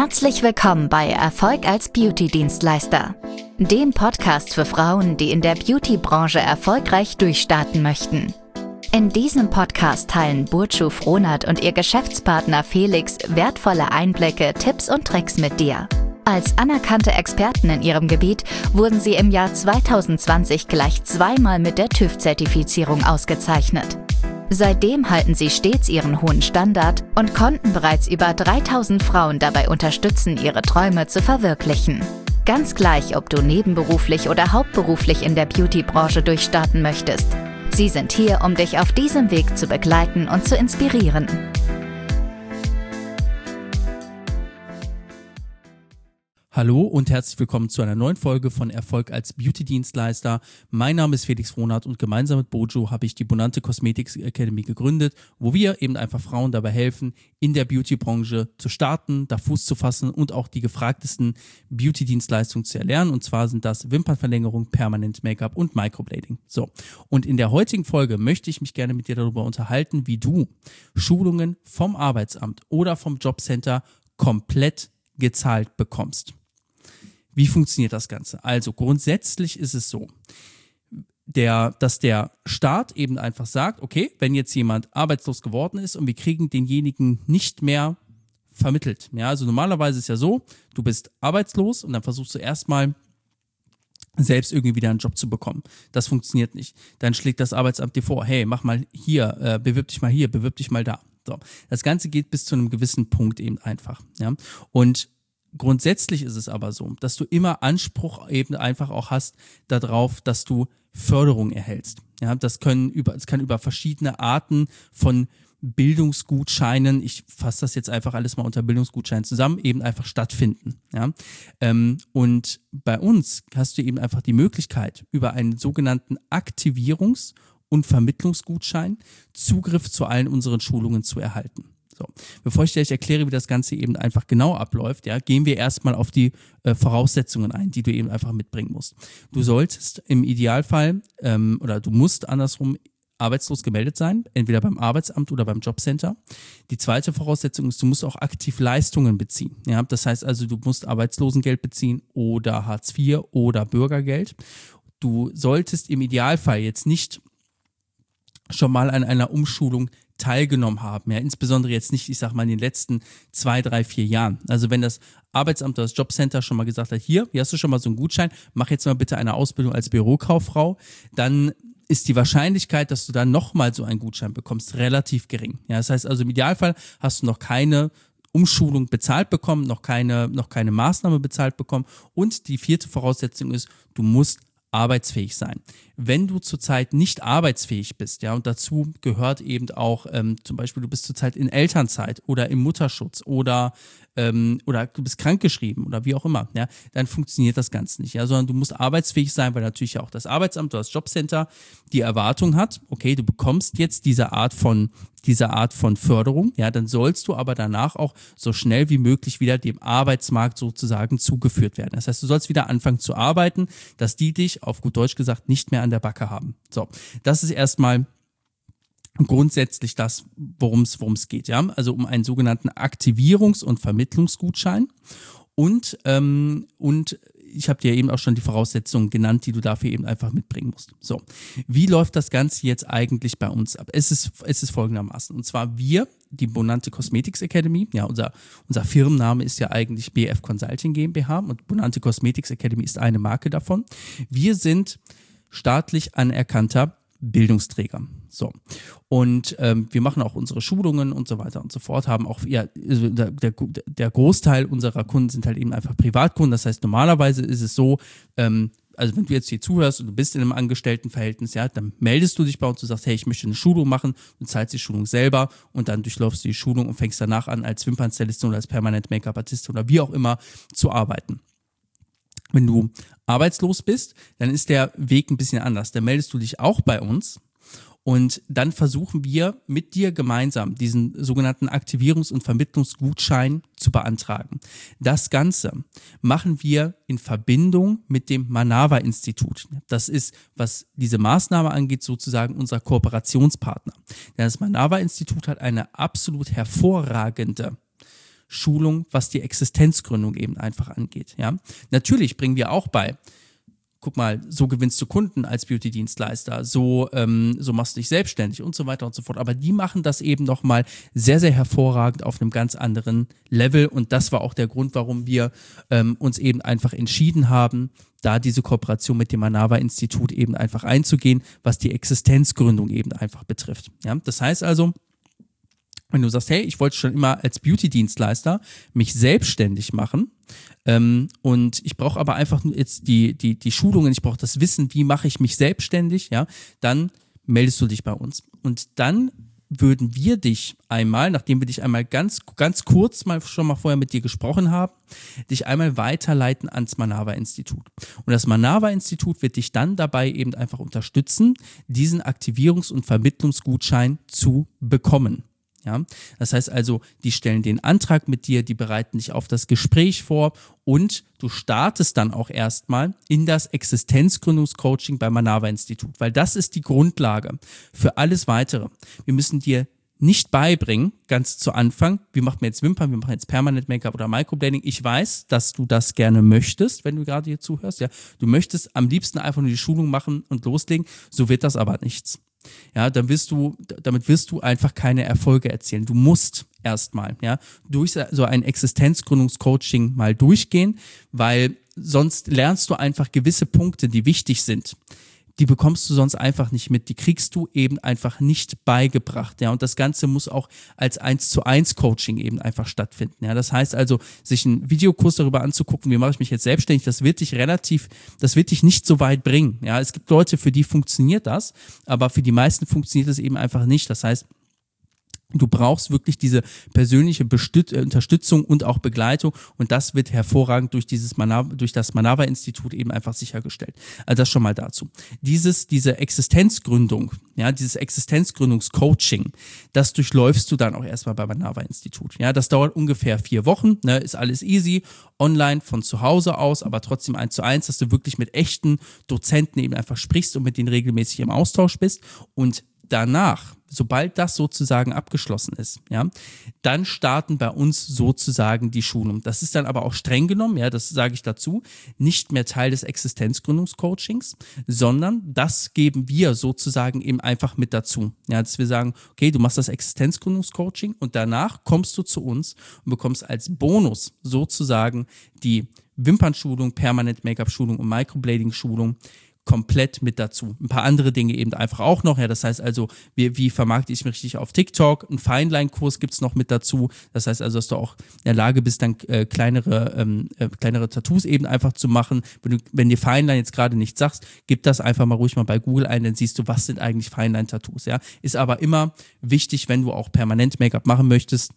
Herzlich willkommen bei Erfolg als Beauty-Dienstleister, dem Podcast für Frauen, die in der Beauty-Branche erfolgreich durchstarten möchten. In diesem Podcast teilen Burcu Frohnert und ihr Geschäftspartner Felix wertvolle Einblicke, Tipps und Tricks mit dir. Als anerkannte Experten in ihrem Gebiet wurden sie im Jahr 2020 gleich zweimal mit der TÜV-Zertifizierung ausgezeichnet. Seitdem halten sie stets ihren hohen Standard und konnten bereits über 3000 Frauen dabei unterstützen, ihre Träume zu verwirklichen. Ganz gleich, ob du nebenberuflich oder hauptberuflich in der Beauty-Branche durchstarten möchtest. Sie sind hier, um dich auf diesem Weg zu begleiten und zu inspirieren. Hallo und herzlich willkommen zu einer neuen Folge von Erfolg als Beauty-Dienstleister. Mein Name ist Felix Frohnert und gemeinsam mit Burcu habe ich die Bonante Cosmetics Academy gegründet, wo wir eben einfach Frauen dabei helfen, in der Beauty-Branche zu starten, da Fuß zu fassen und auch die gefragtesten Beauty-Dienstleistungen zu erlernen. Und zwar sind das Wimpernverlängerung, Permanent Make-up und Microblading. So, und in der heutigen Folge möchte ich mich gerne mit dir darüber unterhalten, wie du Schulungen vom Arbeitsamt oder vom Jobcenter komplett gezahlt bekommst. Wie funktioniert das Ganze? Also grundsätzlich ist es so, dass der Staat eben einfach sagt, okay, wenn jetzt jemand arbeitslos geworden ist und wir kriegen denjenigen nicht mehr vermittelt. Ja, also normalerweise ist ja so, du bist arbeitslos und dann versuchst du erstmal selbst irgendwie wieder einen Job zu bekommen. Das funktioniert nicht. Dann schlägt das Arbeitsamt dir vor, hey, mach mal hier, bewirb dich mal hier, bewirb dich mal da. So. Das Ganze geht bis zu einem gewissen Punkt eben einfach. Ja? Und grundsätzlich ist es aber so, dass du immer Anspruch eben einfach auch hast darauf, dass du Förderung erhältst. Ja, das kann über verschiedene Arten von Bildungsgutscheinen, ich fasse das jetzt einfach alles mal unter Bildungsgutscheinen zusammen, eben einfach stattfinden. Ja? Und bei uns hast du eben einfach die Möglichkeit, über einen sogenannten Aktivierungs- und Vermittlungsgutschein Zugriff zu allen unseren Schulungen zu erhalten. So, bevor ich dir erkläre, wie das Ganze eben einfach genau abläuft, ja, gehen wir erstmal auf die Voraussetzungen ein, die du eben einfach mitbringen musst. Du solltest im Idealfall oder du musst andersrum arbeitslos gemeldet sein, entweder beim Arbeitsamt oder beim Jobcenter. Die zweite Voraussetzung ist, du musst auch aktiv Leistungen beziehen. Ja, das heißt also, du musst Arbeitslosengeld beziehen oder Hartz IV oder Bürgergeld. Du solltest im Idealfall jetzt nicht schon mal an einer Umschulung teilgenommen haben, ja, insbesondere jetzt nicht, ich sag mal, in den letzten 2, 3, 4 Jahren. Also wenn das Arbeitsamt oder das Jobcenter schon mal gesagt hat, hier hast du schon mal so einen Gutschein, mach jetzt mal bitte eine Ausbildung als Bürokauffrau, dann ist die Wahrscheinlichkeit, dass du dann nochmal so einen Gutschein bekommst, relativ gering. Ja, das heißt also, im Idealfall hast du noch keine Umschulung bezahlt bekommen, noch keine Maßnahme bezahlt bekommen und die vierte Voraussetzung ist, du musst arbeitsfähig sein. Wenn du zurzeit nicht arbeitsfähig bist, ja, und dazu gehört eben auch zum Beispiel, du bist zurzeit in Elternzeit oder im Mutterschutz oder du bist krankgeschrieben oder wie auch immer, ja, dann funktioniert das Ganze nicht, ja, sondern du musst arbeitsfähig sein, weil natürlich auch das Arbeitsamt oder das Jobcenter die Erwartung hat, okay, du bekommst jetzt diese Art von Förderung, ja, dann sollst du aber danach auch so schnell wie möglich wieder dem Arbeitsmarkt sozusagen zugeführt werden. Das heißt, du sollst wieder anfangen zu arbeiten, dass die dich, auf gut Deutsch gesagt, nicht mehr an der Backe haben. So, das ist erstmal grundsätzlich das, worum es geht, ja, also um einen sogenannten Aktivierungs- und Vermittlungsgutschein und ich habe dir eben auch schon die Voraussetzungen genannt, die du dafür eben einfach mitbringen musst. So, wie läuft das Ganze jetzt eigentlich bei uns ab? Es ist folgendermaßen, und zwar wir, die Bonante Cosmetics Academy, ja, unser Firmenname ist ja eigentlich BF Consulting GmbH und Bonante Cosmetics Academy ist eine Marke davon. Wir sind staatlich anerkannter Bildungsträger. So. Und wir machen auch unsere Schulungen und so weiter und so fort, haben auch, ja, also der Großteil unserer Kunden sind halt eben einfach Privatkunden. Das heißt, normalerweise ist es so, also wenn du jetzt hier zuhörst und du bist in einem Angestelltenverhältnis, ja, dann meldest du dich bei uns und sagst, hey, ich möchte eine Schulung machen, du zahlst die Schulung selber und dann durchläufst du die Schulung und fängst danach an, als Wimpernstylistin oder als Permanent Make-up-Artistin oder wie auch immer zu arbeiten. Wenn du arbeitslos bist, dann ist der Weg ein bisschen anders. Dann meldest du dich auch bei uns und dann versuchen wir mit dir gemeinsam diesen sogenannten Aktivierungs- und Vermittlungsgutschein zu beantragen. Das Ganze machen wir in Verbindung mit dem Manava-Institut. Das ist, was diese Maßnahme angeht, sozusagen unser Kooperationspartner. Denn das Manava-Institut hat eine absolut hervorragende Schulung, was die Existenzgründung eben einfach angeht. Ja? Natürlich bringen wir auch bei. Guck mal, so gewinnst du Kunden als Beauty-Dienstleister, so machst du dich selbstständig und so weiter und so fort. Aber die machen das eben nochmal sehr, sehr hervorragend auf einem ganz anderen Level. Und das war auch der Grund, warum wir uns eben einfach entschieden haben, da diese Kooperation mit dem Manava-Institut eben einfach einzugehen, was die Existenzgründung eben einfach betrifft. Ja? Das heißt also, wenn du sagst, hey, ich wollte schon immer als Beauty-Dienstleister mich selbstständig machen und ich brauche aber einfach nur jetzt die Schulungen, ich brauche das Wissen, wie mache ich mich selbstständig, ja, dann meldest du dich bei uns. Und dann würden wir dich einmal, nachdem wir dich einmal ganz kurz schon mal vorher mit dir gesprochen haben, dich einmal weiterleiten ans Manava-Institut. Und das Manava-Institut wird dich dann dabei eben einfach unterstützen, diesen Aktivierungs- und Vermittlungsgutschein zu bekommen. Ja, das heißt also, die stellen den Antrag mit dir, die bereiten dich auf das Gespräch vor und du startest dann auch erstmal in das Existenzgründungscoaching beim Manava-Institut, weil das ist die Grundlage für alles Weitere. Wir müssen dir nicht beibringen, ganz zu Anfang, wie macht man jetzt Wimpern, wie machen jetzt Permanent Make-up oder Microblading. Ich weiß, dass du das gerne möchtest, wenn du gerade hier zuhörst. Ja, du möchtest am liebsten einfach nur die Schulung machen und loslegen, so wird das aber nichts. Ja, damit wirst du einfach keine Erfolge erzielen. Du musst erstmal, ja, durch so ein Existenzgründungscoaching mal durchgehen, weil sonst lernst du einfach gewisse Punkte, die wichtig sind. Die bekommst du sonst einfach nicht mit, die kriegst du eben einfach nicht beigebracht, ja, und das Ganze muss auch als 1:1 Coaching eben einfach stattfinden, ja, das heißt also, sich einen Videokurs darüber anzugucken, wie mache ich mich jetzt selbstständig, das wird dich nicht so weit bringen, ja, es gibt Leute, für die funktioniert das, aber für die meisten funktioniert das eben einfach nicht, das heißt, du brauchst wirklich diese persönliche Unterstützung und auch Begleitung und das wird hervorragend durch das Manava-Institut eben einfach sichergestellt. Also das schon mal dazu. Diese Existenzgründung, ja, dieses Existenzgründungscoaching, das durchläufst du dann auch erstmal beim Manava-Institut. Ja, das dauert ungefähr 4 Wochen, ne, ist alles easy, online von zu Hause aus, aber trotzdem 1:1, dass du wirklich mit echten Dozenten eben einfach sprichst und mit denen regelmäßig im Austausch bist und danach, sobald das sozusagen abgeschlossen ist, ja, dann starten bei uns sozusagen die Schulung. Das ist dann aber auch streng genommen, ja, das sage ich dazu, nicht mehr Teil des Existenzgründungscoachings, sondern das geben wir sozusagen eben einfach mit dazu. Ja, dass wir sagen, okay, du machst das Existenzgründungscoaching und danach kommst du zu uns und bekommst als Bonus sozusagen die Wimpernschulung, Permanent Make-up-Schulung und Microblading-Schulung komplett mit dazu. Ein paar andere Dinge eben einfach auch noch. Ja, das heißt also, wie vermarkte ich mich richtig auf TikTok? Ein Feinline-Kurs gibt es noch mit dazu. Das heißt also, dass du auch in der Lage bist, dann kleinere Tattoos eben einfach zu machen. Wenn dir Feinline jetzt gerade nichts sagst, gib das einfach mal ruhig mal bei Google ein, dann siehst du, was sind eigentlich Feinline-Tattoos. Ja, ist aber immer wichtig, wenn du auch permanent Make-up machen möchtest,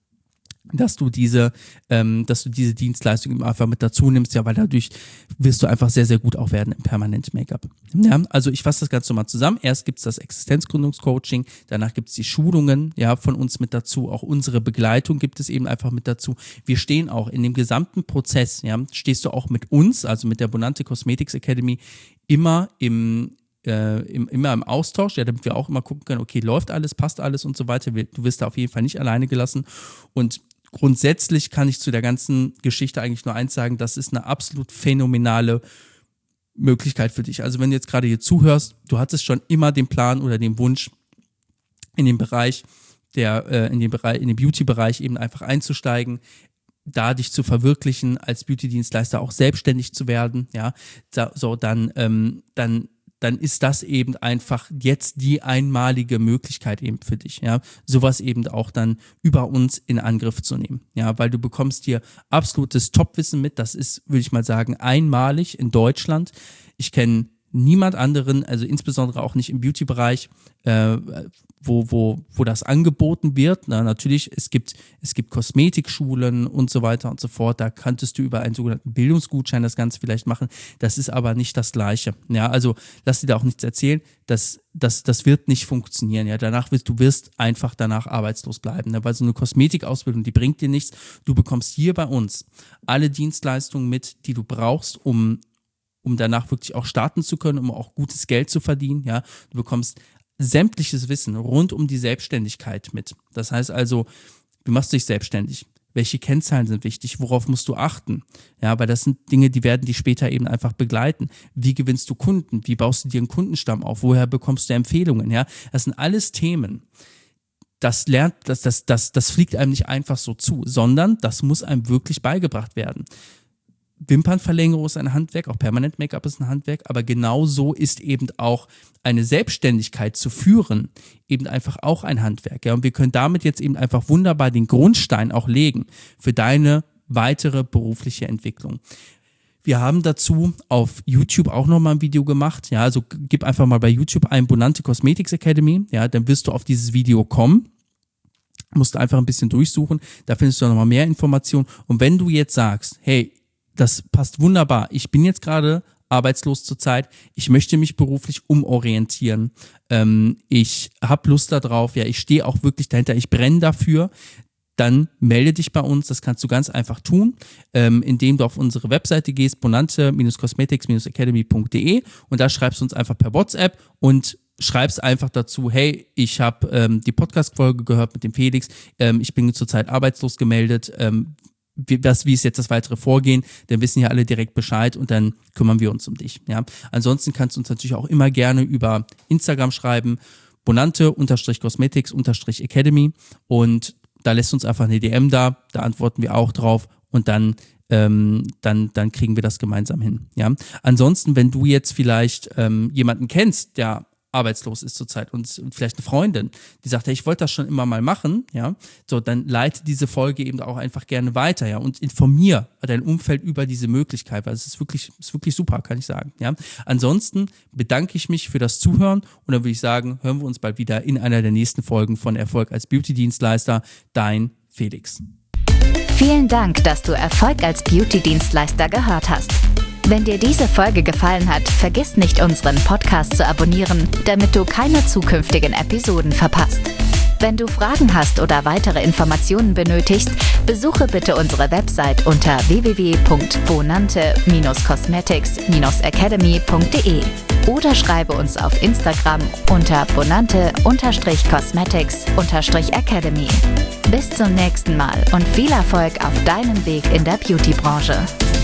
dass du diese Dienstleistung einfach mit dazu nimmst, ja, weil dadurch wirst du einfach sehr, sehr gut auch werden im Permanent Make-up. Ja, also ich fasse das Ganze mal zusammen. Erst gibt's das Existenzgründungscoaching, danach gibt's die Schulungen, ja, von uns mit dazu, auch unsere Begleitung gibt es eben einfach mit dazu. Wir stehen auch in dem gesamten Prozess, ja, stehst du auch mit uns, also mit der Bonante Cosmetics Academy, immer im Austausch, ja, damit wir auch immer gucken können, okay, läuft alles, passt alles und so weiter. Du wirst da auf jeden Fall nicht alleine gelassen und grundsätzlich kann ich zu der ganzen Geschichte eigentlich nur eins sagen, das ist eine absolut phänomenale Möglichkeit für dich. Also wenn du jetzt gerade hier zuhörst, du hattest schon immer den Plan oder den Wunsch, in den Bereich, in den Beauty-Bereich eben einfach einzusteigen, da dich zu verwirklichen, als Beauty-Dienstleister auch selbstständig zu werden, ja, dann ist das eben einfach jetzt die einmalige Möglichkeit eben für dich, ja, sowas eben auch dann über uns in Angriff zu nehmen, ja, weil du bekommst hier absolutes Topwissen mit, das ist, würde ich mal sagen, einmalig in Deutschland. Ich kenne niemand anderen, also insbesondere auch nicht im Beauty-Bereich, wo das angeboten wird. Na, natürlich, es gibt Kosmetikschulen und so weiter und so fort. Da könntest du über einen sogenannten Bildungsgutschein das Ganze vielleicht machen. Das ist aber nicht das Gleiche. Ja, also lass dir da auch nichts erzählen. Das wird nicht funktionieren. Ja, du wirst einfach danach arbeitslos bleiben. Ne? Weil so eine Kosmetikausbildung, die bringt dir nichts. Du bekommst hier bei uns alle Dienstleistungen mit, die du brauchst, um danach wirklich auch starten zu können, um auch gutes Geld zu verdienen. Ja, du bekommst sämtliches Wissen rund um die Selbstständigkeit mit. Das heißt also, du machst dich selbstständig. Welche Kennzahlen sind wichtig? Worauf musst du achten? Ja, weil das sind Dinge, die werden dich später eben einfach begleiten. Wie gewinnst du Kunden? Wie baust du dir einen Kundenstamm auf? Woher bekommst du Empfehlungen? Ja, das sind alles Themen. Das fliegt einem nicht einfach so zu, sondern das muss einem wirklich beigebracht werden. Wimpernverlängerung ist ein Handwerk, auch Permanent-Make-up ist ein Handwerk, aber genauso ist eben auch eine Selbstständigkeit zu führen eben einfach auch ein Handwerk. Ja? Und wir können damit jetzt eben einfach wunderbar den Grundstein auch legen für deine weitere berufliche Entwicklung. Wir haben dazu auf YouTube auch nochmal ein Video gemacht. Ja, also gib einfach mal bei YouTube ein Bonante Cosmetics Academy. Ja, dann wirst du auf dieses Video kommen. Musst du einfach ein bisschen durchsuchen. Da findest du nochmal mehr Informationen. Und wenn du jetzt sagst, hey, das passt wunderbar. Ich bin jetzt gerade arbeitslos zurzeit. Ich möchte mich beruflich umorientieren. Ich habe Lust darauf. Ja, ich stehe auch wirklich dahinter. Ich brenne dafür. Dann melde dich bei uns. Das kannst du ganz einfach tun, indem du auf unsere Webseite gehst, bonante-cosmetics-academy.de, und da schreibst du uns einfach per WhatsApp und schreibst einfach dazu, hey, ich habe die Podcast-Folge gehört mit dem Felix. Ich bin zurzeit arbeitslos gemeldet. Wie ist jetzt das weitere Vorgehen, dann wissen ja alle direkt Bescheid und dann kümmern wir uns um dich. Ja? Ansonsten kannst du uns natürlich auch immer gerne über Instagram schreiben, bonante-cosmetics-academy, und da lässt uns einfach eine DM da antworten wir auch drauf und dann kriegen wir das gemeinsam hin. Ja? Ansonsten, wenn du jetzt vielleicht jemanden kennst, der arbeitslos ist zurzeit und vielleicht eine Freundin, die sagt, hey, ich wollte das schon immer mal machen, ja, so, dann leite diese Folge eben auch einfach gerne weiter, ja, und informier dein Umfeld über diese Möglichkeit, weil es ist wirklich super, kann ich sagen, ja. Ansonsten bedanke ich mich für das Zuhören und dann würde ich sagen, hören wir uns bald wieder in einer der nächsten Folgen von Erfolg als Beauty-Dienstleister. Dein Felix. Vielen Dank, dass du Erfolg als Beauty-Dienstleister gehört hast. Wenn dir diese Folge gefallen hat, vergiss nicht, unseren Podcast zu abonnieren, damit du keine zukünftigen Episoden verpasst. Wenn du Fragen hast oder weitere Informationen benötigst, besuche bitte unsere Website unter www.bonante-cosmetics-academy.de oder schreibe uns auf Instagram unter bonante-cosmetics-academy. Bis zum nächsten Mal und viel Erfolg auf deinem Weg in der Beauty-Branche.